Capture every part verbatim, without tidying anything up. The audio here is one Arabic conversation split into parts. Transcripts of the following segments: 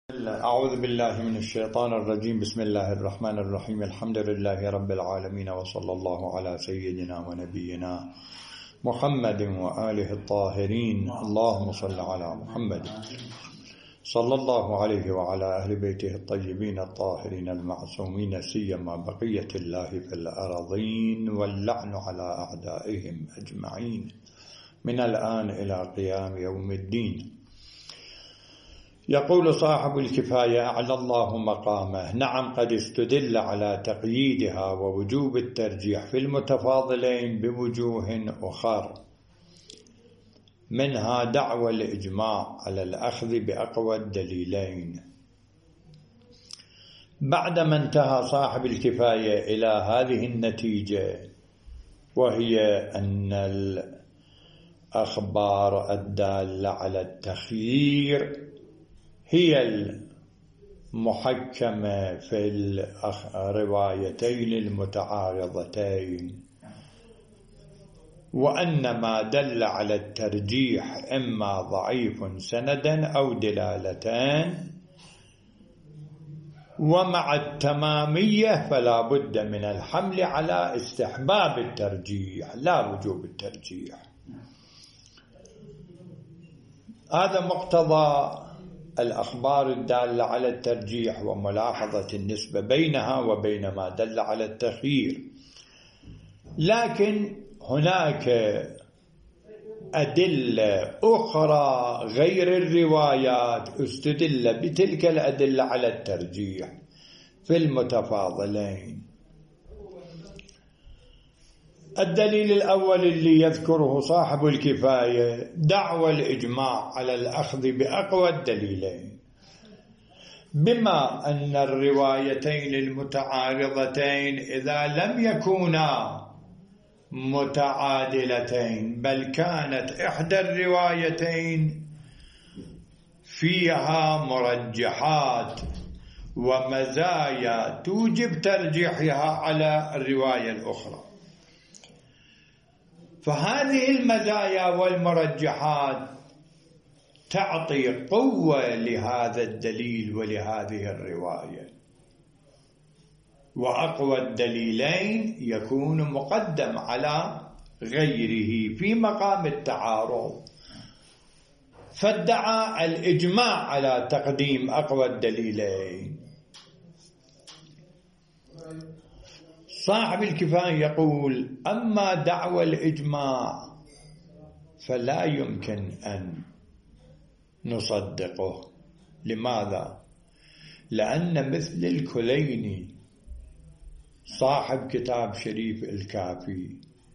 أعوذ بالله من الشيطان الرجيم. بسم الله الرحمن الرحيم. الحمد لله رب العالمين، وصلى الله على سيدنا ونبينا محمد وآله الطاهرين. اللهم صل على محمد صلى الله عليه وعلى أهل بيته الطيبين الطاهرين المعصومين، سيما بقية الله في الأراضين، واللعن على أعدائهم أجمعين من الآن إلى قيام يوم الدين. يقول صاحب الكفاية أعلى الله مقامه: نعم، قد استدل على تقييدها ووجوب الترجيح في المتفاضلين بوجوه أخر، منها دعوى الإجماع على الأخذ بأقوى الدليلين. بعدما انتهى صاحب الكفاية إلى هذه النتيجة، وهي أن الأخبار الدالة على التخيير هي المحكمة في الروايتين المتعارضتين، وأن ما دل على الترجيح إما ضعيف سندا أو دلالتان، ومع التمامية فلا بد من الحمل على استحباب الترجيح لا وجوب الترجيح. هذا مقتضى الأخبار الدالة على الترجيح وملاحظة النسبة بينها وبين ما دل على التخيير. لكن هناك أدلة أخرى غير الروايات استدل بتلك الأدلة على الترجيح في المتفاضلين. الدليل الأول اللي يذكره صاحب الكفاية دعوى الإجماع على الأخذ بأقوى الدليلين، بما أن الروايتين المتعارضتين إذا لم يكونا متعادلتين بل كانت إحدى الروايتين فيها مرجحات ومزايا توجب ترجيحها على الرواية الأخرى، فهذه المزايا والمرجحات تعطي قوة لهذا الدليل ولهذه الرواية، وأقوى الدليلين يكون مقدم على غيره في مقام التعارض، فادعى الإجماع على تقديم أقوى الدليلين. صاحب الكفاية يقول: أما دعوى الإجماع فلا يمكن أن نصدقه. لماذا؟ لأن مثل الكليني صاحب كتاب شريف الكافي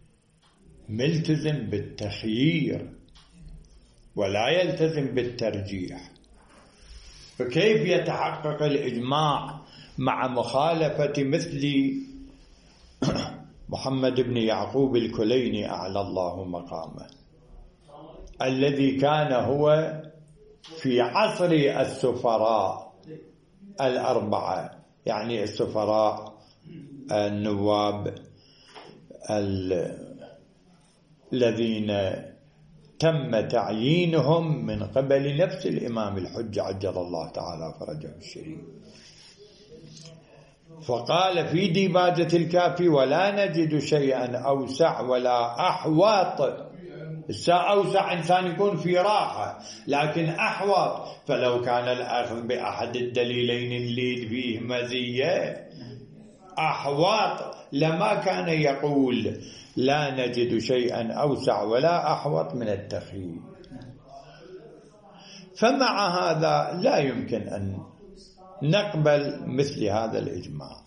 ملتزم بالتخيير ولا يلتزم بالترجيح، فكيف يتحقق الإجماع مع مخالفة مثل محمد بن يعقوب الكليني أعلى الله مقامه، الذي كان هو في عصر السفراء الأربعة، يعني السفراء النواب الذين تم تعيينهم من قبل نفس الإمام الحجة عجل الله تعالى فرجه الشريف. فقال في ديباجة الكافي: ولا نجد شيئا أوسع ولا أحوط. أوسع إنسان يكون في راحة، لكن أحوط، فلو كان الأخذ بأحد الدليلين اللي فيه مزية أحوط لما كان يقول لا نجد شيئا أوسع ولا أحوط من التخيير. فمع هذا لا يمكن أن نقبل مثل هذا الإجماع.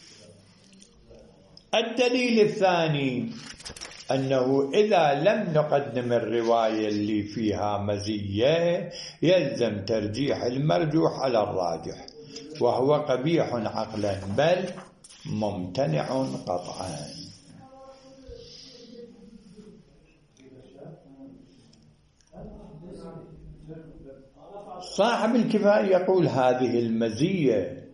الدليل الثاني أنه إذا لم نقدم الرواية اللي فيها مزية يلزم ترجيح المرجوح على الراجح، وهو قبيح عقلا بل ممتنع قطعا. صاحب الكفاية يقول: هذه المزية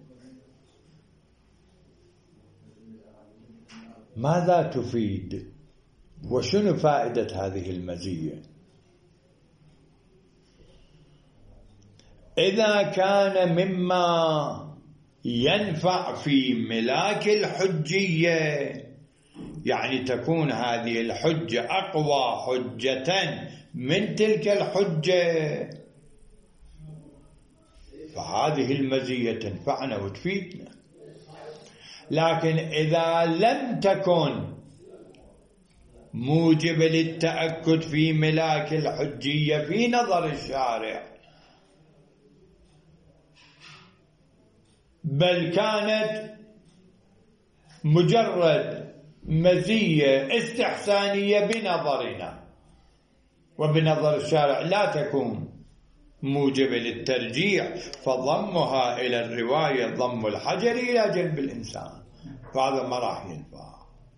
ماذا تفيد؟ وشنو فائدة هذه المزية؟ إذا كان مما ينفع في ملاك الحجية، يعني تكون هذه الحجة أقوى حجة من تلك الحجة، فهذه المزية تنفعنا وتفيدنا. لكن إذا لم تكن موجب للتأكد في ملاك الحجية في نظر الشارع، بل كانت مجرد مزية استحسانية بنظرنا وبنظر الشارع، لا تكون موجبة للترجيح، فضمها إلى الرواية ضم الحجر إلى جلب الإنسان، فهذا ما راح ينفع.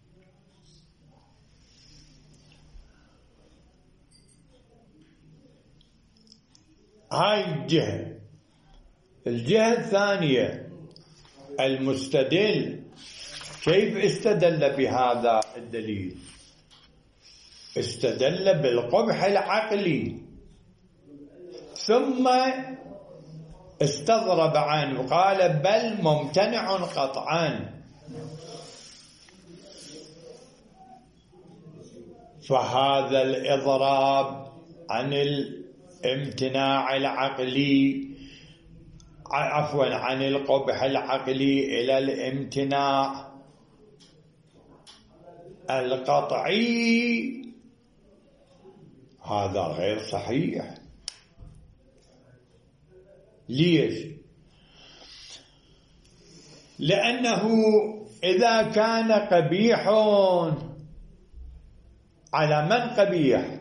هاي الجهة. الجهة الثانية، المستدل كيف استدل بهذا الدليل؟ استدل بالقبح العقلي، ثم استضرب عنه قال بل ممتنع قطعا. فهذا الإضراب عن الامتناع العقلي، عفوا عن القبح العقلي إلى الامتناع القطعي، هذا غير صحيح. ليش؟ لأنه إذا كان قبيح على من قبيح؟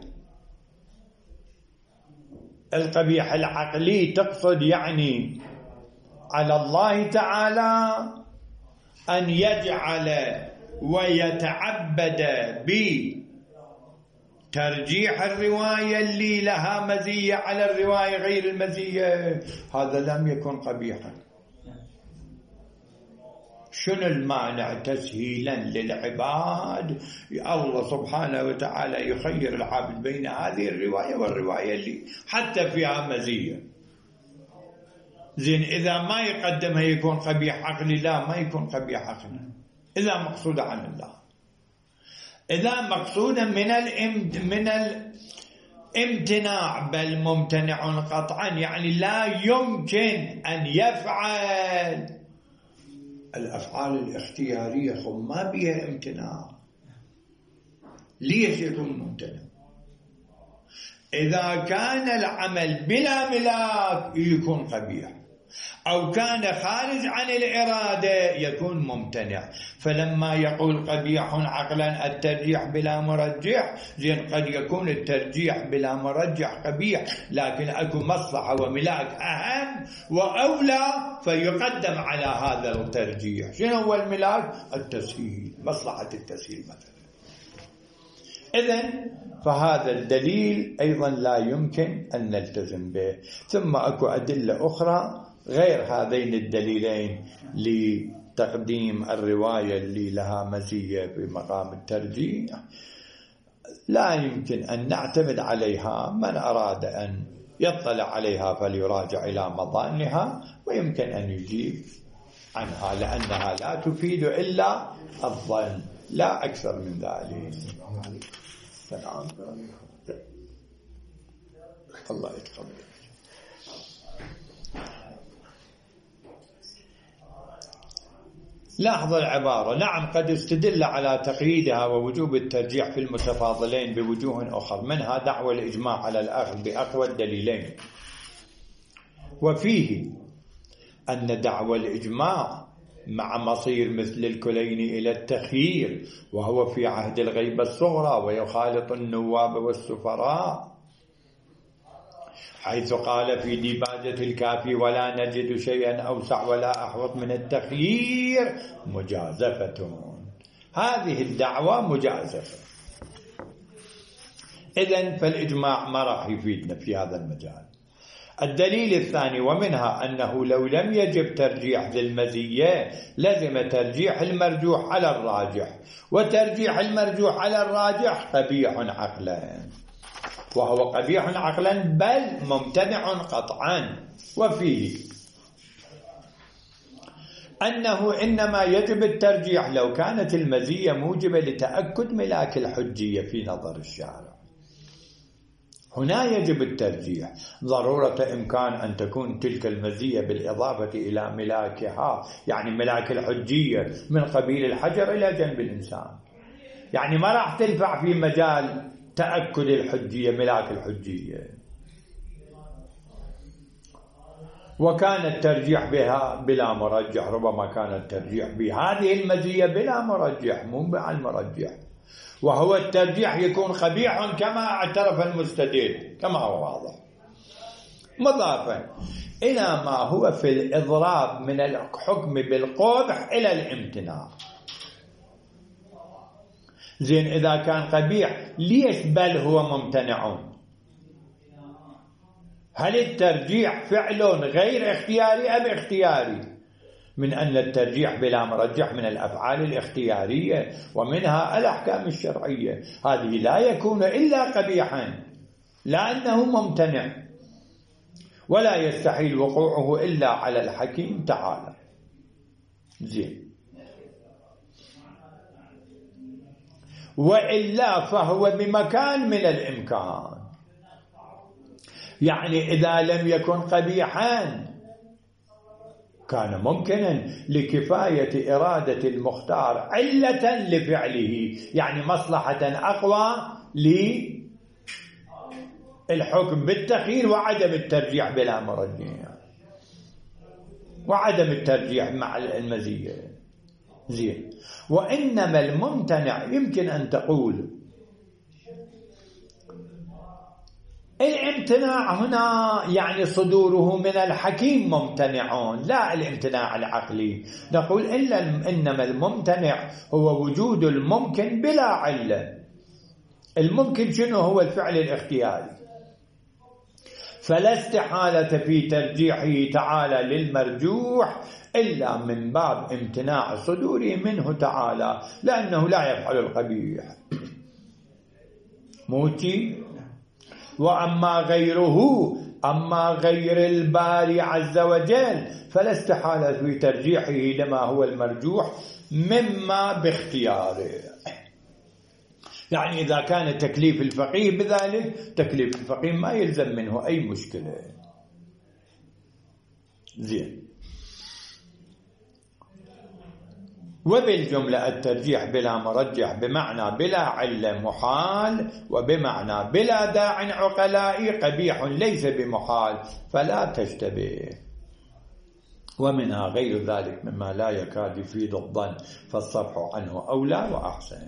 القبيح العقلي تقصد يعني على الله تعالى أن يجعل ويتعبد بترجيح الرواية اللي لها مزية على الرواية غير المزية، هذا لم يكن قبيحا. شنو المانع تسهيلا للعباد؟ الله سبحانه وتعالى يخير العبد بين هذه الرواية والرواية اللي حتى فيها مزية. زين إذا ما يقدمها يكون قبيح عقلي؟ لا، ما يكون قبيح عقلي إذا مقصود عن الله. إذا مقصودا من من الامتناع بل ممتنع قطعا، يعني لا يمكن أن يفعل الأفعال الاختيارية، خب ما بيها امتناع، ليش يكون ممتنع؟ إذا كان العمل بلا ملاك يكون قبيح، أو كان خارج عن الإرادة يكون ممتنع. فلما يقول قبيح عقلا الترجيح بلا مرجح، زين قد يكون الترجيح بلا مرجح قبيح، لكن أكو مصلحة وملاك أهم وأولى فيقدم على هذا الترجيح. شنو هو الملاك؟ التسهيل، مصلحة التسهيل مثلا. إذن فهذا الدليل أيضا لا يمكن أن نلتزم به. ثم أكو أدلة أخرى غير هذين الدليلين لتقديم الرواية اللي لها مزية بمقام الترجيح، لا يمكن أن نعتمد عليها. من أراد أن يطلع عليها فليراجع إلى مظانها، ويمكن أن يجيب عنها، لأنها لا تفيد إلا الظن لا أكثر من ذلك. السلام الله يتقبل. لاحظ العبارة: نعم قد استدل على تقييدها ووجوب الترجيح في المتفاضلين بوجوه أخرى، منها دعوى الإجماع على الأخذ بأقوى الدليلين، وفيه أن دعوى الإجماع مع مصير مثل الكليني إلى التخيير، وهو في عهد الغيبة الصغرى ويخالط النواب والسفراء، حيث قال في ديباجة الكافي: ولا نجد شيئا أوسع ولا أحوط من التخيير مجازفة. هذه الدعوة مجازفة. إذن فالإجماع ما راح يفيدنا في هذا المجال. الدليل الثاني: ومنها أنه لو لم يجب ترجيح ذي المزية لزم ترجيح المرجوح على الراجح، وترجيح المرجوح على الراجح قبيح عقلا. وهو قبيح عقلا بل ممتنع قطعا. وفيه أنه إنما يجب الترجيح لو كانت المزية موجبة لتأكد ملاك الحجية في نظر الشارع. هنا يجب الترجيح، ضرورة إمكان أن تكون تلك المزية بالإضافة إلى ملاكها، يعني ملاك الحجية من قبيل الحجر إلى جنب الإنسان، يعني ما راح تنفع في مجال تأكد الحجية ملاك الحجية. وكان الترجيح بها بلا مرجح، ربما كان الترجيح بهذه المزية بلا مرجح مو مع المرجح، وهو الترجيح يكون قبيح كما اعترف المستدل كما هو واضح، مضافا إلى ما هو في الإضراب من الحكم بالقبح إلى الامتناع. زين إذا كان قبيح ليش بل هو ممتنع؟ هل الترجيح فعل غير اختياري أم اختياري؟ من أن الترجيح بلا مرجح من الأفعال الاختيارية ومنها الأحكام الشرعية، هذه لا يكون إلا قبيحا لأنه ممتنع، ولا يستحيل وقوعه إلا على الحكيم تعالى. زين، وإلا فهو بمكان من الإمكان، يعني إذا لم يكن قبيحا كان ممكنا لكفاية إرادة المختار علة لفعله، يعني مصلحة أقوى للحكم بالتخيير وعدم الترجيح بلا مرجح، وعدم الترجيح مع المزية. زين، وإنما الممتنع يمكن أن تقول الامتناع هنا يعني صدوره من الحكيم ممتنعون، لا الامتناع العقلي. نقول إلا إنما الممتنع هو وجود الممكن بلا علة. الممكن شنو؟ هو الفعل الاختياري، فلا استحالة في ترجيحه تعالى للمرجوح إلا من باب امتناع صدوره منه تعالى، لأنه لا يفعل القبيح. موتي. وأما غيره، أما غير الباري عز وجل فلا استحالة في ترجيحه لما هو المرجوح مما باختياره. يعني إذا كان تكليف الفقيه بذلك، تكليف الفقيه ما يلزم منه أي مشكلة. زين، وبالجملة الترجيح بلا مرجح بمعنى بلا علة محال، وبمعنى بلا داع عقلائي قبيح ليس بمحال، فلا تشتبه. ومنها غير ذلك مما لا يكاد يفيد الظن، فالصفح عنه أولى وأحسن.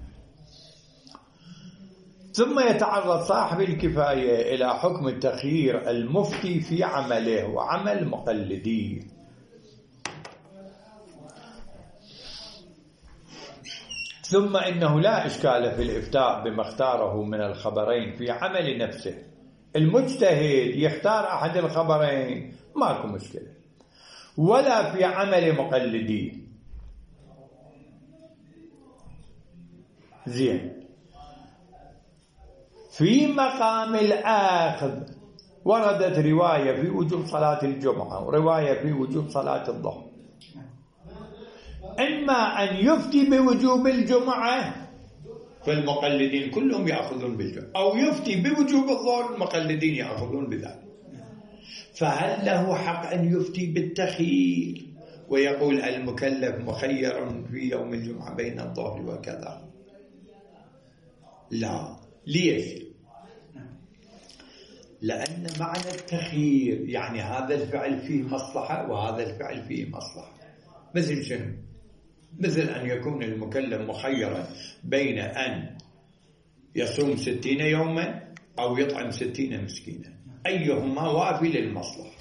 ثم يتعرض صاحب الكفاية إلى حكم التخيير المفتي في عمله وعمل مقلديه. ثم إنه لا إشكال في الإفتاء بما اختاره من الخبرين في عمل نفسه. المجتهد يختار أحد الخبرين ماكو مشكلة، ولا في عمل مقلديه. زين، في مقام الآخذ وردت رواية في وجوب صلاة الجمعة ورواية في وجوب صلاة الظهر، إما أن يفتي بوجوب الجمعة فالمقلدين كلهم يأخذون بالجمعة، أو يفتي بوجوب الظهر المقلدين يأخذون بذلك. فهل له حق أن يفتي بالتخيير ويقول المكلف مخير في يوم الجمعة بين الظهر وكذا؟ لا. ليش؟ لأن معنى التخيير يعني هذا الفعل فيه مصلحة وهذا الفعل فيه مصلحة. مثل شنو؟ مثل أن يكون المكلف مخيرا بين أن يصوم ستين يوما أو يطعم ستين مسكينا، أيهما وافي للمصلحة.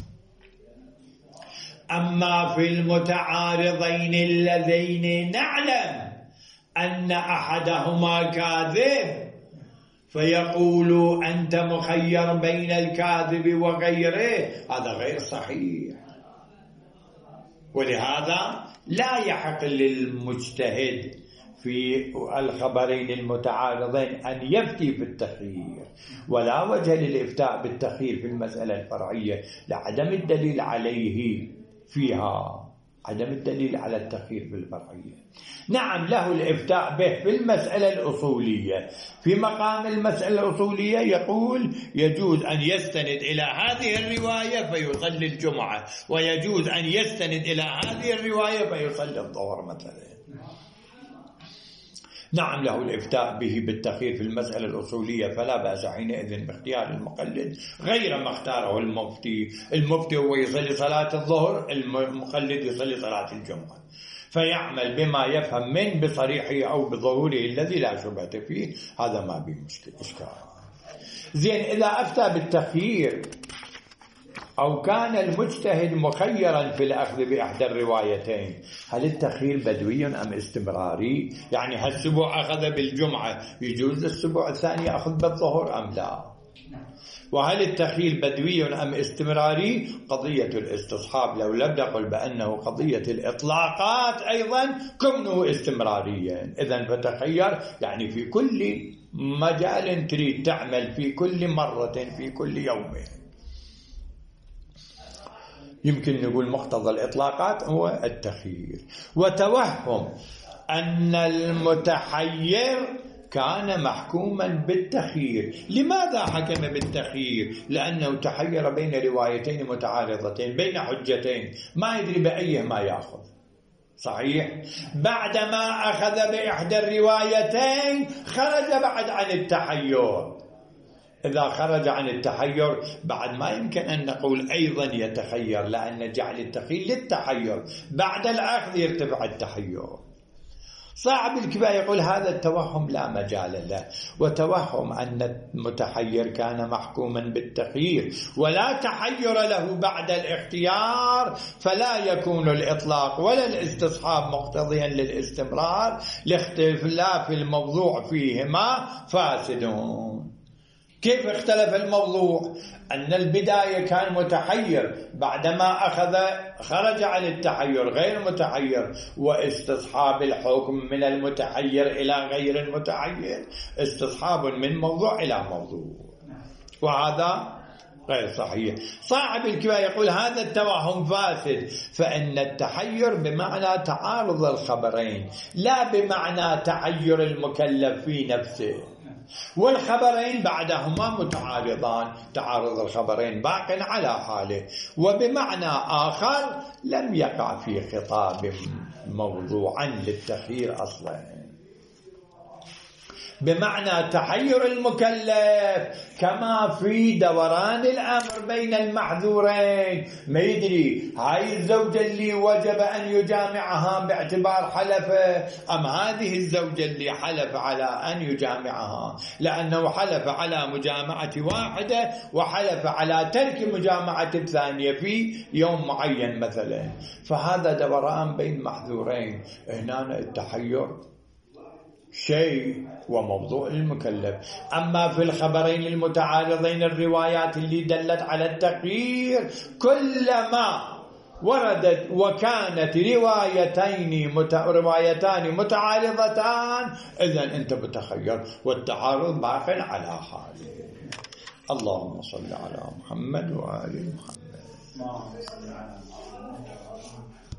أما في المتعارضين اللذين نعلم أن أحدهما كاذب فيقول أنت مخير بين الكاذب وغيره، هذا غير صحيح. ولهذا لا يحق للمجتهد في الخبرين المتعارضين أن يفتي بالتخيير، ولا وجه للإفتاء بالتخيير في المسألة الفرعية لعدم الدليل عليه فيها، عدم الدليل على التخيير بالفرعية. نعم له الإفتاء به في المسألة الأصولية، في مقام المسألة الأصولية يقول يجوز أن يستند إلى هذه الرواية فيصلي الجمعة، ويجوز أن يستند إلى هذه الرواية فيصلي الظهر مثلا. نعم له الإفتاء به بالتخيير في المسألة الأصولية، فلا بأس حينئذ باختيار المقلد غير ما اختاره المفتي. المفتي هو يصلي صلاة الظهر، المقلد يصلي صلاة الجمعة، فيعمل بما يفهم من بصريحه أو بظهوره الذي لا شبهة فيه، هذا ما به مشكلة إشكال. زين، إذا أفتى بالتخيير أو كان المجتهد مخيرا في الأخذ بإحدى الروايتين، هل التخيير بدوي أم استمراري؟ يعني هالسبوع أخذ بالجمعة، يجوز السبوع الثاني أخذ بالظهر أم لا؟ وهل التخيير بدوي أم استمراري؟ قضية الاستصحاب لو لم نقل بأنه قضية الإطلاقات أيضا كونه استمراريا، إذن فتخير يعني في كل مجال تريد تعمل، في كل مرة، في كل يوم. يمكن نقول مقتضى الإطلاقات هو التخيير. وتوهم أن المتحير كان محكوما بالتخيير. لماذا حكم بالتخيير؟ لأنه تحير بين روايتين متعارضتين، بين حجتين، ما يدري بأيهما يأخذ. صحيح؟ بعدما أخذ بإحدى الروايتين خرج بعد عن التحير. إذا خرج عن التحير بعد ما يمكن أن نقول أيضا يتخير، لأن جعل التخيير للتحير، بعد الأخذ يرتفع التحير. صاحب الكفاية يقول هذا التوهم لا مجال له، وتوهم أن المتحير كان محكوما بالتخيير ولا تحير له بعد الاختيار، فلا يكون الإطلاق ولا الاستصحاب مقتضيا للاستمرار، لاختلاف الموضوع فيهما فاسدون. كيف اختلف الموضوع؟ أن البداية كان متحير، بعدما أخذ خرج عن التحير غير متحير، واستصحاب الحكم من المتحير إلى غير المتحير استصحاب من موضوع إلى موضوع، وهذا غير صحيح. صاحب الكفاية يقول هذا التوهم فاسد، فإن التحير بمعنى تعارض الخبرين لا بمعنى تحير المكلف في نفسه، والخبرين بعدهما متعارضان، تعارض الخبرين باق على حاله. وبمعنى آخر لم يقع في خطاب موضوعا للتخيير أصلا، بمعنى تحير المكلف كما في دوران الأمر بين المحذورين، ما يدري هاي الزوجة اللي وجب أن يجامعها باعتبار حلفه أم هذه الزوجة اللي حلف على أن يجامعها، لأنه حلف على مجامعة واحدة وحلف على ترك مجامعة الثانية في يوم معين مثلا، فهذا دوران بين محذورين. هنا التحير شيء وموضوع المكلف. أما في الخبرين المتعارضين الروايات اللي دلت على التخيير كلما وردت وكانت روايتين مت... روايتان متعارضتان، إذن أنت بتخير والتعارض باق على حاله. اللهم صل على محمد وآل محمد.